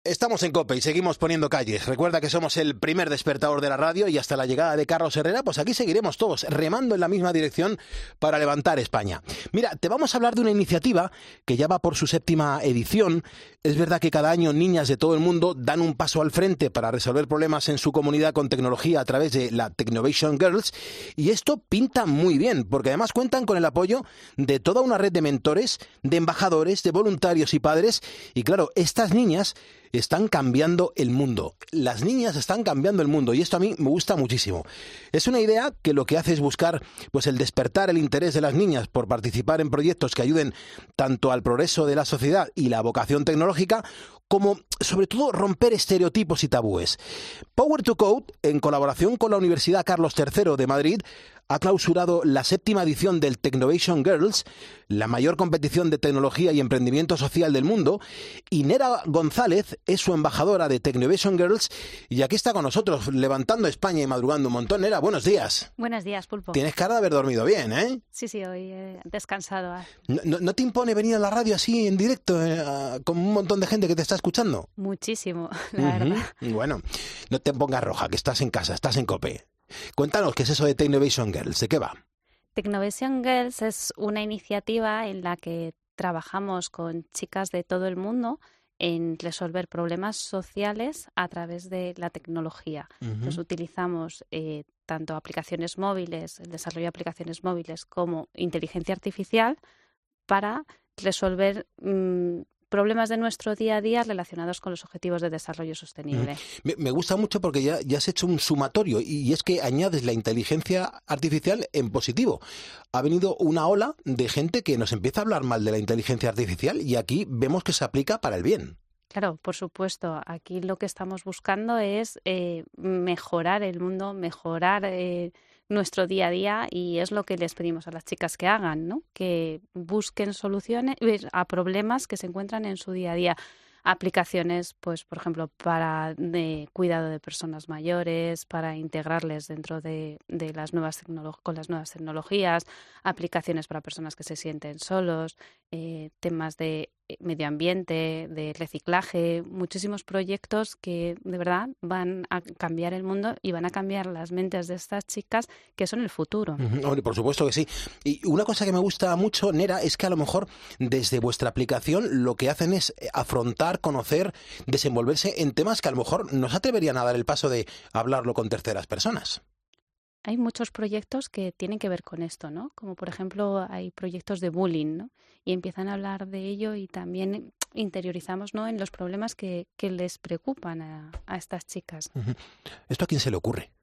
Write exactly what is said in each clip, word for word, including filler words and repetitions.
Estamos en COPE y seguimos poniendo calles. Recuerda que somos el primer despertador de la radio y hasta la llegada de Carlos Herrera, pues aquí seguiremos todos remando en la misma dirección para levantar España. Mira, te vamos a hablar de una iniciativa que ya va por su séptima edición. Es verdad que cada año niñas de todo el mundo dan un paso al frente para resolver problemas en su comunidad con tecnología a través de la Technovation Girls, y esto pinta muy bien, porque además cuentan con el apoyo de toda una red de mentores, de embajadores, de voluntarios y padres, y claro, estas niñas están cambiando el mundo. Las niñas están cambiando el mundo y esto a mí me gusta muchísimo. Es una idea que lo que hace es buscar pues el despertar el interés de las niñas por participar en proyectos que ayuden tanto al progreso de la sociedad y la vocación tecnológica, como sobre todo romper estereotipos y tabúes. Power to Code, en colaboración con la Universidad Carlos tercero de Madrid, ha clausurado la séptima edición del Technovation Girls, la mayor competición de tecnología y emprendimiento social del mundo, y Nera González es su embajadora de Technovation Girls y aquí está con nosotros, levantando España y madrugando un montón. Nera, buenos días. Buenos días, Pulpo. Tienes cara de haber dormido bien, ¿eh? Sí, sí, hoy he descansado. ¿No, no, no te impone venir a la radio así en directo eh, con un montón de gente que te está escuchando? Muchísimo, la Uh-huh. verdad. Bueno, no te pongas roja, que estás en casa, estás en COPE. Cuéntanos, ¿qué es eso de Technovation Girls? ¿De qué va? Technovation Girls es una iniciativa en la que trabajamos con chicas de todo el mundo en resolver problemas sociales a través de la tecnología. Uh-huh. Entonces utilizamos eh, tanto aplicaciones móviles, el desarrollo de aplicaciones móviles, como inteligencia artificial para resolver mmm, problemas de nuestro día a día relacionados con los objetivos de desarrollo sostenible. Me, me gusta mucho porque ya, ya has hecho un sumatorio y es que añades la inteligencia artificial en positivo. Ha venido una ola de gente que nos empieza a hablar mal de la inteligencia artificial y aquí vemos que se aplica para el bien. Claro, por supuesto. Aquí lo que estamos buscando es eh, mejorar el mundo, mejorar eh, nuestro día a día, y es lo que les pedimos a las chicas que hagan, ¿no? Que busquen soluciones a problemas que se encuentran en su día a día. Aplicaciones, pues, por ejemplo, para de cuidado de personas mayores, para integrarles dentro de, de las nuevas tecnolo- con las nuevas tecnologías, aplicaciones para personas que se sienten solos, eh, temas de medio ambiente, de reciclaje, muchísimos proyectos que de verdad van a cambiar el mundo y van a cambiar las mentes de estas chicas que son el futuro. Uh-huh. Hombre, por supuesto que sí. Y una cosa que me gusta mucho, Nera, es que a lo mejor desde vuestra aplicación lo que hacen es afrontar, conocer, desenvolverse en temas que a lo mejor no se atreverían a dar el paso de hablarlo con terceras personas. Hay muchos proyectos que tienen que ver con esto, ¿no? Como por ejemplo hay proyectos de bullying, ¿no? Y empiezan a hablar de ello y también interiorizamos, ¿no?, en los problemas que, que les preocupan a, a estas chicas. Uh-huh. ¿Esto a quién se le ocurre?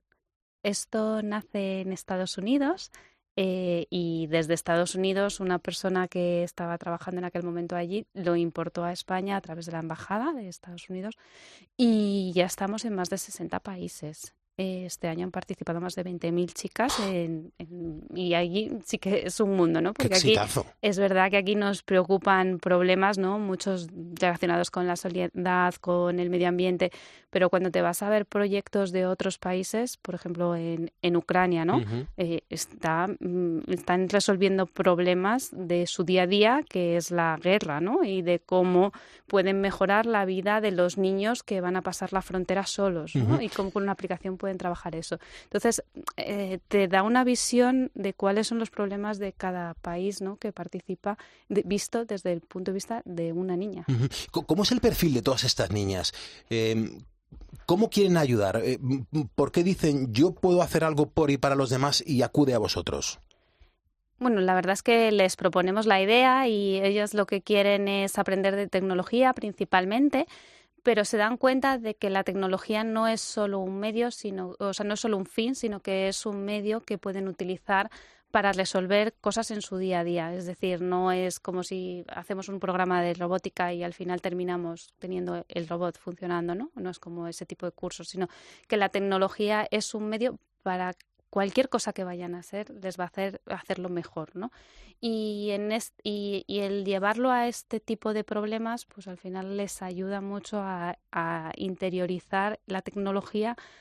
Esto nace en Estados Unidos eh, y desde Estados Unidos una persona que estaba trabajando en aquel momento allí lo importó a España a través de la embajada de Estados Unidos y ya estamos en más de sesenta países. Este año han participado más de veinte mil chicas en, en, y allí sí que es un mundo, ¿no? Porque aquí es verdad que aquí nos preocupan problemas, ¿no? Muchos relacionados con la soledad, con el medio ambiente, pero cuando te vas a ver proyectos de otros países, por ejemplo en, en Ucrania, ¿no? Uh-huh. Eh, está, están resolviendo problemas de su día a día, que es la guerra, ¿no? Y de cómo pueden mejorar la vida de los niños que van a pasar la frontera solos, ¿no? Uh-huh. Y cómo con una aplicación pueden trabajar eso. Entonces, eh, te da una visión de cuáles son los problemas de cada país, ¿no?, que participa, de, visto desde el punto de vista de una niña. Uh-huh. ¿Cómo es el perfil de todas estas niñas? Eh, ¿Cómo quieren ayudar? Eh, ¿Por qué dicen yo puedo hacer algo por y para los demás y acude a vosotros? Bueno, la verdad es que les proponemos la idea y ellos lo que quieren es aprender de tecnología principalmente, pero se dan cuenta de que la tecnología no es solo un medio, sino, o sea, no es solo un fin, sino que es un medio que pueden utilizar para resolver cosas en su día a día. Es decir, no es como si hacemos un programa de robótica y al final terminamos teniendo el robot funcionando, ¿no? No es como ese tipo de cursos, sino que la tecnología es un medio para cualquier cosa que vayan a hacer, les va a hacer hacerlo mejor, ¿no? Y, en est- y, y el llevarlo a este tipo de problemas, pues al final les ayuda mucho a, a interiorizar la tecnología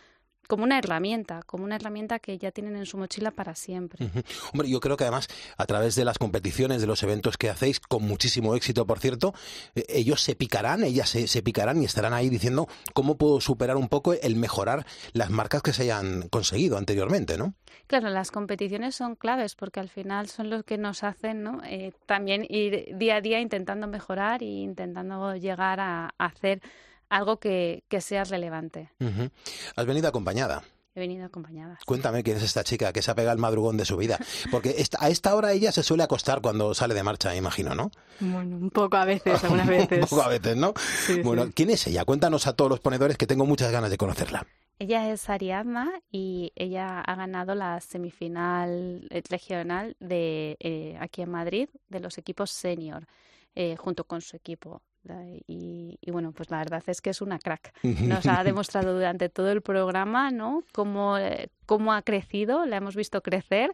como una herramienta, como una herramienta que ya tienen en su mochila para siempre. Uh-huh. Hombre, yo creo que además a través de las competiciones, de los eventos que hacéis, con muchísimo éxito, por cierto, eh, ellos se picarán, ellas se, se picarán y estarán ahí diciendo cómo puedo superar un poco el mejorar las marcas que se hayan conseguido anteriormente, ¿no? Claro, las competiciones son claves porque al final son los que nos hacen, ¿no? eh, también ir día a día intentando mejorar e intentando llegar a, a hacer algo que, que sea relevante. Uh-huh. Has venido acompañada. He venido acompañada. Cuéntame quién es esta chica que se ha pegado el madrugón de su vida. Porque esta, a esta hora ella se suele acostar cuando sale de marcha, imagino, ¿no? Bueno, un poco a veces, algunas veces. Un poco a veces, ¿no? Sí, bueno, sí. ¿Quién es ella? Cuéntanos a todos los ponedores que tengo muchas ganas de conocerla. Ella es Ariadna y ella ha ganado la semifinal regional de eh, aquí en Madrid de los equipos senior, eh, junto con su equipo. Y, y bueno, pues la verdad es que es una crack. Nos ha demostrado durante todo el programa, ¿no? Cómo, eh, cómo ha crecido, la hemos visto crecer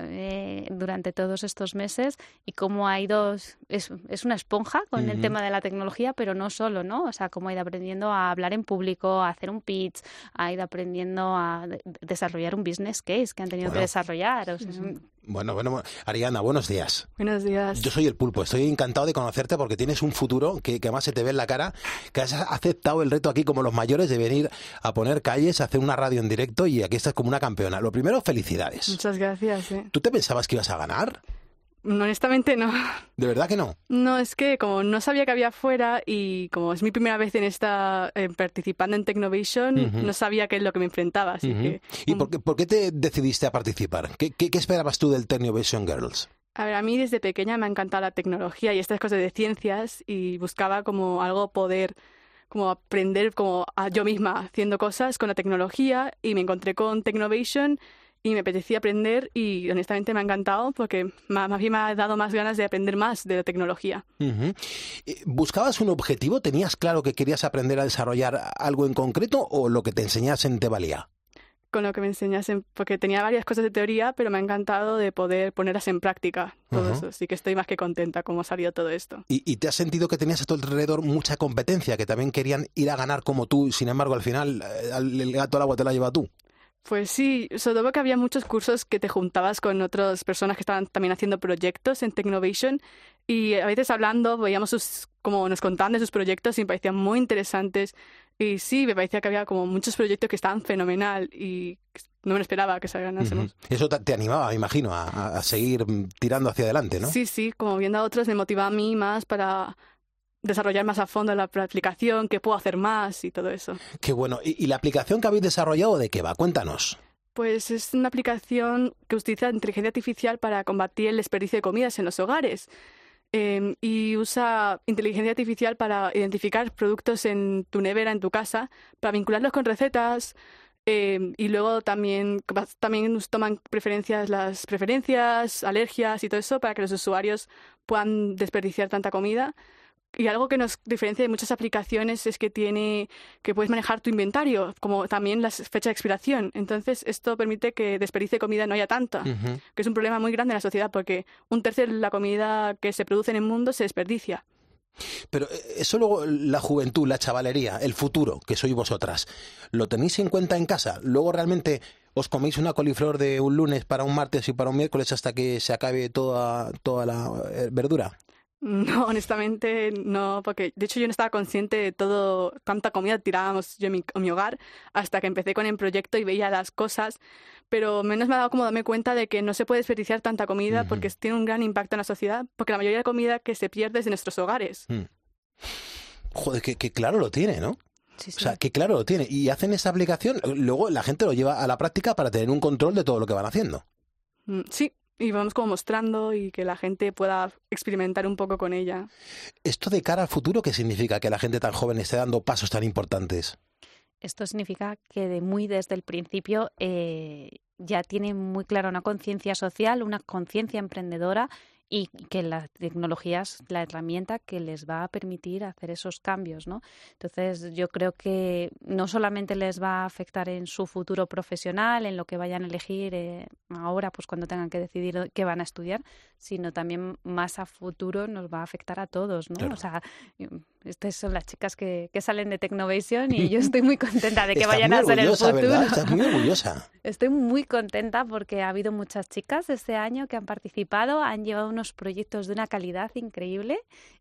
eh, durante todos estos meses y cómo ha ido, es, es una esponja con uh-huh. el tema de la tecnología, pero no solo, ¿no? O sea, cómo ha ido aprendiendo a hablar en público, a hacer un pitch, ha ido aprendiendo a de- desarrollar un business case que han tenido Bueno. que desarrollar. O sea, Uh-huh. Bueno, bueno, Ariadna, buenos días. Buenos días. Yo soy el Pulpo, estoy encantado de conocerte porque tienes un futuro que, que además se te ve en la cara, que has aceptado el reto aquí como los mayores de venir a poner calles, a hacer una radio en directo y aquí estás como una campeona. Lo primero, felicidades. Muchas gracias. ¿eh? ¿Tú te pensabas que ibas a ganar? No, honestamente no. ¿De verdad que no? No, es que como no sabía que había afuera y como es mi primera vez en esta eh, participando en Technovation, Ujú. no sabía qué es lo que me enfrentaba. Así Ujú. que, ¿Y um, por qué, por qué te decidiste a participar? ¿Qué, qué, qué esperabas tú del Technovation Girls? A ver, a mí desde pequeña me ha encantado la tecnología y estas cosas de ciencias y buscaba como algo poder como aprender como a yo misma haciendo cosas con la tecnología y me encontré con Technovation y me apetecía aprender y honestamente me ha encantado porque más, más bien me ha dado más ganas de aprender más de la tecnología. Ujú. Eh, ¿Buscabas un objetivo? ¿Tenías claro que querías aprender a desarrollar algo en concreto o lo que te enseñasen te valía? Con lo que me enseñasen, porque tenía varias cosas de teoría, pero me ha encantado de poder ponerlas en práctica, todo Ujú. eso. Así que estoy más que contenta cómo ha salido todo esto. ¿Y, y te has sentido que tenías a tu alrededor mucha competencia, que también querían ir a ganar como tú, sin embargo al final eh, al- el gato al agua te la lleva tú? Pues sí, sobre todo que había muchos cursos que te juntabas con otras personas que estaban también haciendo proyectos en Technovation y a veces hablando veíamos sus, como nos contaban de sus proyectos y me parecían muy interesantes y sí, me parecía que había como muchos proyectos que estaban fenomenal y no me lo esperaba que se ganásemos. Ujú. Eso te, te animaba, me imagino, a, a- a seguir mm, tirando hacia adelante, ¿no? Sí, sí, como viendo a otros me motivaba a mí más para desarrollar más a fondo la aplicación, qué puedo hacer más y todo eso. Qué bueno. ¿Y, y la aplicación que habéis desarrollado de qué va? Cuéntanos. Pues es una aplicación que utiliza inteligencia artificial para combatir el desperdicio de comidas en los hogares. Eh, y usa inteligencia artificial para identificar productos en tu nevera, en tu casa, para vincularlos con recetas. Eh, y luego también, también nos toman preferencias, las preferencias, alergias y todo eso para que los usuarios puedan desperdiciar tanta comida. Y algo que nos diferencia de muchas aplicaciones es que tiene que puedes manejar tu inventario, como también las fechas de expiración. Entonces, esto permite que desperdicie comida no haya tanta, Ujú. que es un problema muy grande en la sociedad porque un tercio de la comida que se produce en el mundo se desperdicia. Pero eh, eso luego, la juventud, la chavalería, el futuro, que sois vosotras, ¿lo tenéis en cuenta en casa? Luego realmente os coméis una coliflor de un lunes para un martes y para un miércoles hasta que se acabe toda, toda la eh, verdura. No, honestamente no, porque de hecho yo no estaba consciente de todo, cuánta comida tirábamos yo en mi, en mi hogar hasta que empecé con el proyecto y veía las cosas, pero menos me ha dado como darme cuenta de que no se puede desperdiciar tanta comida Ujú. porque tiene un gran impacto en la sociedad, porque la mayoría de comida que se pierde es de nuestros hogares. Mm. Joder, que, que claro lo tiene, ¿no? Sí, sí. O sea, que claro lo tiene. Y hacen esa aplicación, luego la gente lo lleva a la práctica para tener un control de todo lo que van haciendo. Mm, Sí, y vamos como mostrando y que la gente pueda experimentar un poco con ella. ¿Esto de cara al futuro qué significa que la gente tan joven esté dando pasos tan importantes? Esto significa que de muy desde el principio eh, ya tiene muy clara una conciencia social, una conciencia emprendedora y que la tecnología es la herramienta que les va a permitir hacer esos cambios, ¿no? Entonces, yo creo que no solamente les va a afectar en su futuro profesional, en lo que vayan a elegir eh, ahora, pues cuando tengan que decidir qué van a estudiar, sino también más a futuro nos va a afectar a todos, ¿no? Claro. O sea, estas son las chicas que, que salen de Technovation y yo estoy muy contenta de que Estás vayan muy a ser el orgullosa, futuro. ¿verdad? Estás muy orgullosa. Estoy muy contenta porque ha habido muchas chicas este año que han participado, han llevado unos proyectos de una calidad increíble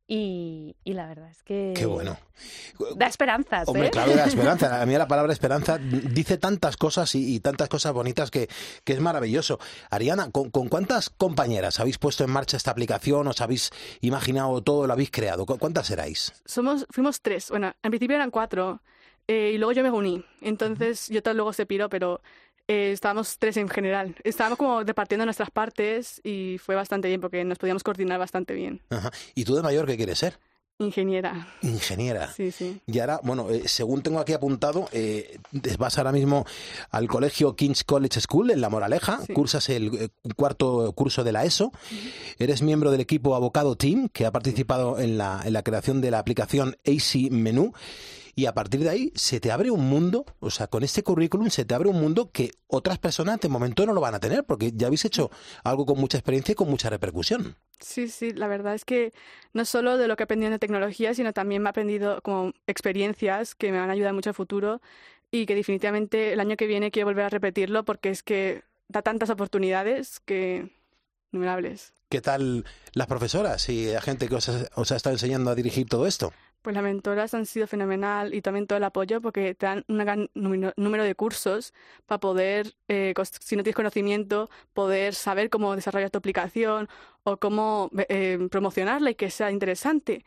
y, y la verdad es que Qué bueno. da esperanzas. Hombre, ¿eh? claro, da esperanza. A mí la palabra esperanza dice tantas cosas y, y tantas cosas bonitas que, que es maravilloso. Ariana, ¿con, ¿con cuántas compañeras habéis puesto en marcha esta aplicación? ¿Os habéis imaginado todo? ¿Lo habéis creado? ¿Cu- ¿Cuántas erais? Somos, fuimos tres. Bueno, en principio eran cuatro. Eh, y luego yo me uní. Entonces, yo tal luego se piró, pero eh, estábamos tres en general. Estábamos como repartiendo nuestras partes y fue bastante bien porque nos podíamos coordinar bastante bien. Ajá. ¿Y tú de mayor qué quieres ser? Ingeniera. Ingeniera. Sí, sí. Y ahora, bueno, eh, según tengo aquí apuntado, eh, vas ahora mismo al colegio King's College School en La Moraleja, Sí. cursas el eh, cuarto curso de la ESO, eres miembro del equipo Avocado Team, que ha participado en la, en la creación de la aplicación A C Menú, y a partir de ahí se te abre un mundo, o sea, con este currículum se te abre un mundo que otras personas de momento no lo van a tener, porque ya habéis hecho algo con mucha experiencia y con mucha repercusión. Sí, sí, la verdad es que no solo de lo que he aprendido de tecnología, sino también me he aprendido como experiencias que me van a ayudar mucho al futuro y que definitivamente el año que viene quiero volver a repetirlo porque es que da tantas oportunidades que innumerables. ¿Qué tal las profesoras y la gente que os ha, os ha estado enseñando a dirigir todo esto? Pues las mentoras han sido fenomenal y también todo el apoyo porque te dan un gran número, número de cursos para poder, eh, cos- si no tienes conocimiento, poder saber cómo desarrollar tu aplicación o cómo eh, promocionarla y que sea interesante.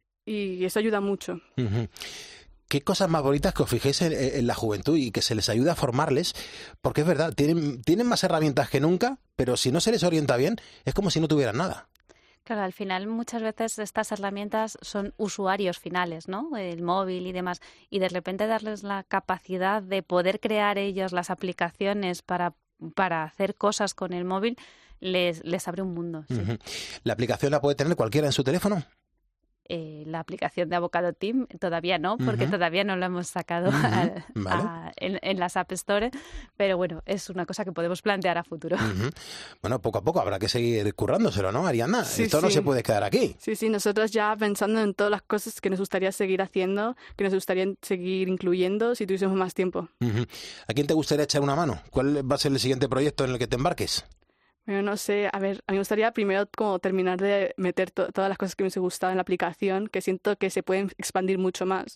Y eso ayuda mucho. Ujú. ¿Qué cosas más bonitas que os fijéis en, en la juventud y que se les ayude a formarles? Porque es verdad, tienen, tienen más herramientas que nunca, pero si no se les orienta bien, es como si no tuvieran nada. Claro, al final muchas veces estas herramientas son usuarios finales, ¿no? El móvil y demás. Y de repente darles la capacidad de poder crear ellos las aplicaciones para, para hacer cosas con el móvil, les, les abre un mundo. Sí. Ujú. ¿La aplicación la puede tener cualquiera en su teléfono? Eh, la aplicación de Avocado Team todavía no, porque Ujú. todavía no la hemos sacado Ujú, a- vale. a- en, en las App Store, pero bueno, es una cosa que podemos plantear a futuro. Ujú. Bueno, poco a poco habrá que seguir currándoselo, ¿no, Ariana? Sí, Esto no sí. se puede quedar aquí. Sí, sí, nosotros ya pensando en todas las cosas que nos gustaría seguir haciendo, que nos gustaría seguir incluyendo si tuviésemos más tiempo. Ujú. ¿A quién te gustaría echar una mano? ¿Cuál va a ser el siguiente proyecto en el que te embarques? Bueno, no sé, a ver, a mí me gustaría primero como terminar de meter to- todas las cosas que me hubiese gustado en la aplicación, que siento que se pueden expandir mucho más.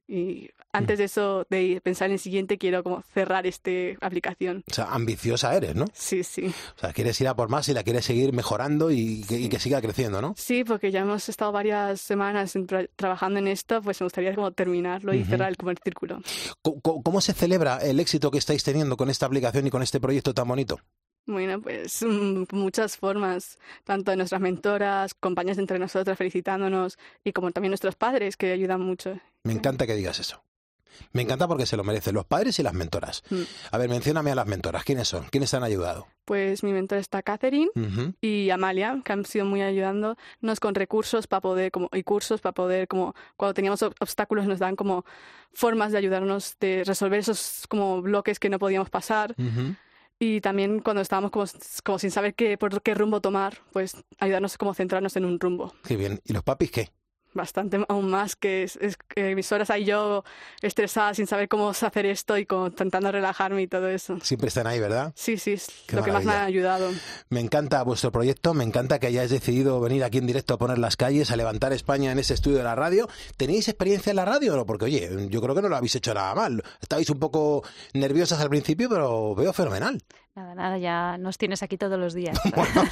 Y antes de eso, de pensar en el siguiente, quiero como cerrar esta aplicación. O sea, ambiciosa eres, ¿no? Sí, sí. O sea, quieres ir a por más y la quieres seguir mejorando y que, y que siga creciendo, ¿no? Sí, porque ya hemos estado varias semanas en tra- trabajando en esto, pues me gustaría como terminarlo y Ujú. cerrar el, como el círculo. ¿Cómo, cómo- cómo se celebra el éxito que estáis teniendo con esta aplicación y con este proyecto tan bonito? Bueno, pues mm, muchas formas, tanto de nuestras mentoras, compañeras entre nosotras felicitándonos y como también nuestros padres que ayudan mucho. Me encanta que digas eso. Me encanta porque se lo merecen los padres y las mentoras. Mm. A ver, mencióname a las mentoras. ¿Quiénes son? ¿Quiénes te han ayudado? Pues mi mentora está Catherine Ujú. y Amalia, que han sido muy ayudándonos con recursos para poder, como, y cursos para poder, como, cuando teníamos ob- obstáculos nos dan como formas de ayudarnos de resolver esos como bloques que no podíamos pasar. Ujú. Y también cuando estábamos como, como sin saber qué, por qué rumbo tomar, pues ayudarnos como centrarnos en un rumbo. Qué bien. ¿Y los papis qué? Bastante aún más que, es, es, que mis horas ahí yo estresada sin saber cómo hacer esto y como intentando relajarme y todo eso. Siempre están ahí, ¿verdad? Sí, sí, es Qué lo que más me ha maravilla. ayudado. Me encanta vuestro proyecto, me encanta que hayáis decidido venir aquí en directo a poner las calles, a levantar España en ese estudio de la radio. ¿Tenéis experiencia en la radio o no? Porque, oye, yo creo que no lo habéis hecho nada mal. Estabais un poco nerviosas al principio, pero veo fenomenal. Nada, nada, ya nos tienes aquí todos los días.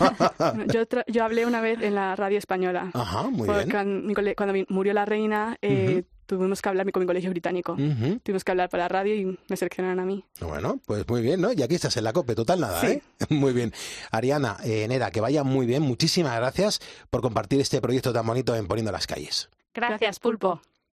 Yo, tra- yo hablé una vez en la radio española. Ajá, muy Porque bien. cuando, mi cole- cuando mi- murió la reina, eh, Ujú. tuvimos que hablar con mi colegio británico. Ujú. Tuvimos que hablar para la radio y me seleccionaron a mí. Bueno, pues muy bien, ¿no? Y aquí estás en la COPE, total nada, Sí. ¿eh? Muy bien. Ariana, eh, Nera, que vaya muy bien. Muchísimas gracias por compartir este proyecto tan bonito en Poniendo las Calles. Gracias, Gracias, Pulpo. Pulpo.